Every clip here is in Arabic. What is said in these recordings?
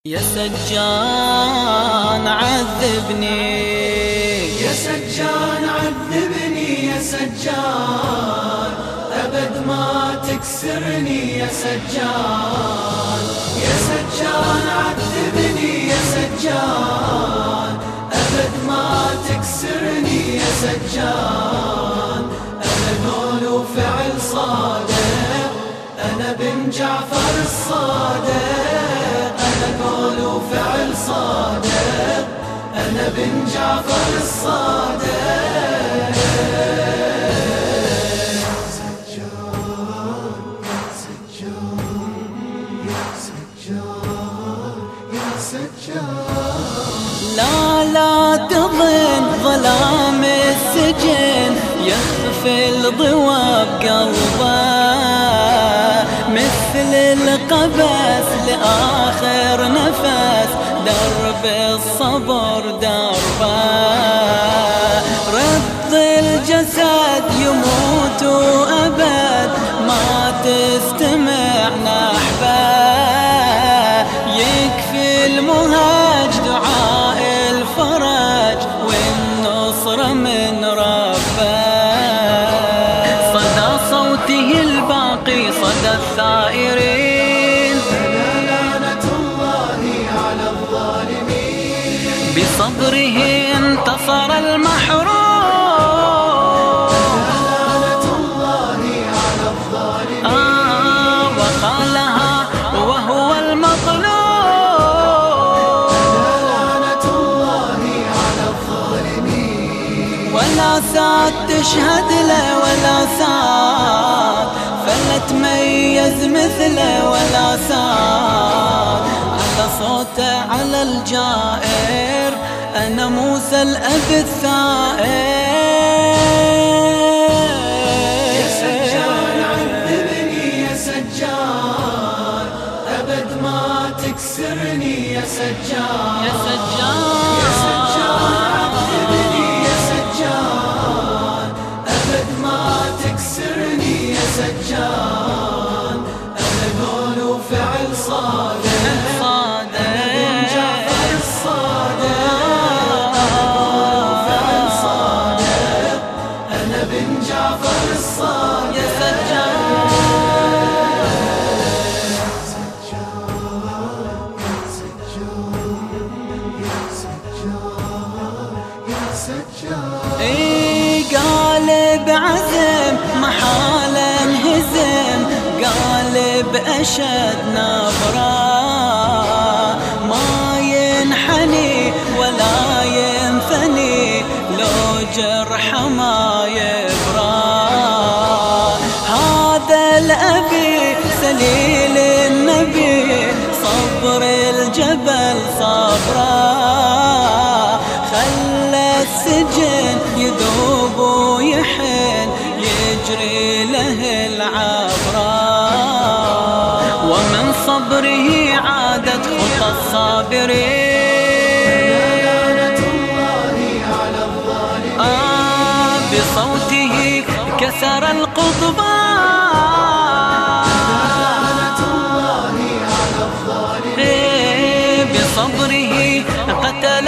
يا سجان عذبني، يا سجان عذبني، يا سجان أبد ما تكسرني، يا سجان يا سجان عذبني، يا سجان أبد ما تكسرني، يا سجان أنا قول وفعل صادق، أنا بن جعفر الصادق، أنا قول وفعل صادق، أنا بن جعفر الصادق. سجان سجان يا سجان يا سجان، لا تظن ظلام السجن يخفي الضوى بقلبه، مثل القبس لآخر نفس درب الصبر دربه، رد الجسد يموت أبد ما تستمع نحبه، يكفي المهاج دعاء الفرج والنصر من ربه، صدى صوته الباقي صدى الثائرين، لعنة الله على الظالمين، بصبره انتصر المحروم، لعنة الله على الظالمين، وقالها وهو المظلوم، لعنة الله على الظالمين، ولا سات تشهد له ولا سات فلا تميز مثله ولا سات، على صوته على الجائر أنا موسى الأب الثائر. يا سجان عذبني، يا سجان أبد ما تكسرني، يا سجان يا سجان يا سجان عذبني، يا سجان أبد ما تكسرني، يا سجان أنا قول وفعل صادق، أنا بن جعفر الصادق، أنا قول وفعل صادق، أنا بن جعفر الصادق. يا سجان قالب عزم محاله انهزم، قالب أشد نبرة ما ينحني ولا ينثني، لو جرح ما يبرى، هذا الأبي سليل النبي صبر الجبل صبره، خلى السجن يذوب ويحن يجري له العبرة، ومن صبره عادت خطى الصابرين، لعنة الله على الظالمين، بصوته كسر القضبان، لعنة الله على الظالمين، بصبره قتل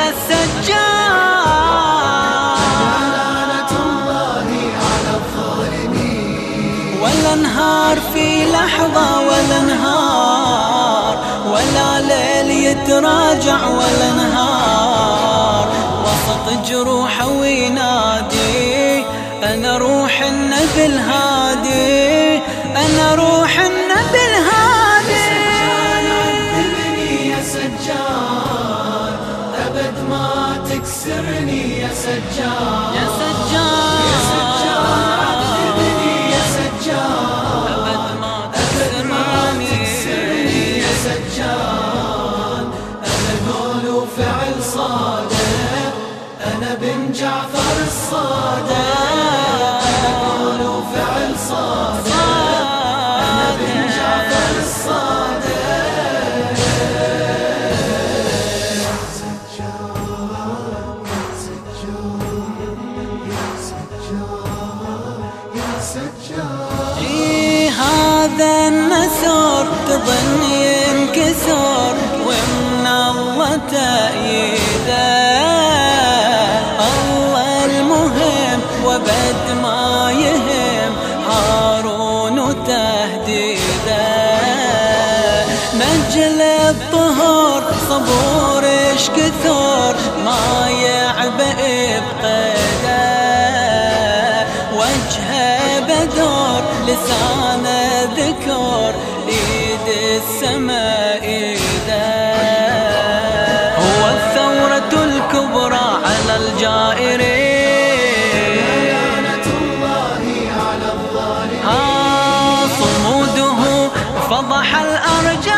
السجان، لعنة الله على الظالمين، ولا انهار في لحظة ولا انهار، ولا ليل يتراجع ولا نهار، وسط جروحه وينادي أنا روح النبي الهادي، أنا روح النبي الهادي. سجان عذبني، يا سجان أبد ما تكسرني، يا سجان يا سجان يا سجان عذبني، يا سجان أبد ما أبد ما تكسرني، تكسرني، يا سجان أنا قول وفعل صادق، أنا بن جعفر الصادق، أنا قول وفعل صادق، أنا بن جعفر الصادق. سجان سجان يا سجان، هذا النسر تظن ينكسر ومن وتأييده. الله المهم وبد ما يهم هارون وتهديده. نجل الطهور صبور اش كثر ما يعبئ بقيده. وجهه بدر لسانه ذكر ايد السماء ايده. هو الثورة الكبرى على الجائرين لعنة الله على الظالمين. صموده فضح الأرجاء.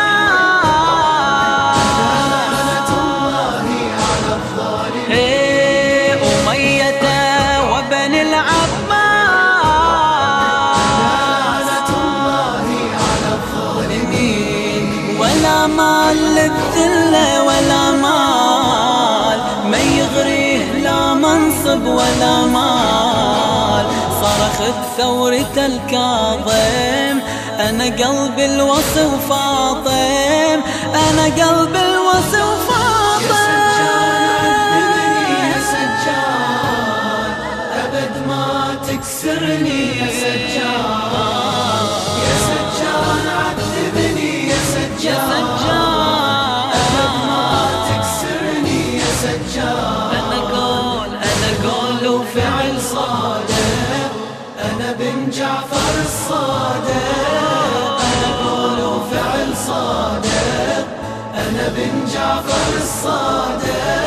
لعنة الله على الظالمين. أمية وبني العباس. لعنة الله على الظالمين. ولا مال للذلة ولا مال ما يغريه لا منصب ولا مال. صرخ بثورة الكاظم أنا قلب الوصي وفاطم. أنا قلب الوصي وفاطم. يا سجان أبد ما تكسرني يا سجان. يا سجان عذبني يا سجان. أبد ما تكسرني يا سجان. أنا قول وفعل صادق أنا بن جعفر الصادق. أنا قول وفعل صادق أنا بن جعفر الصادق.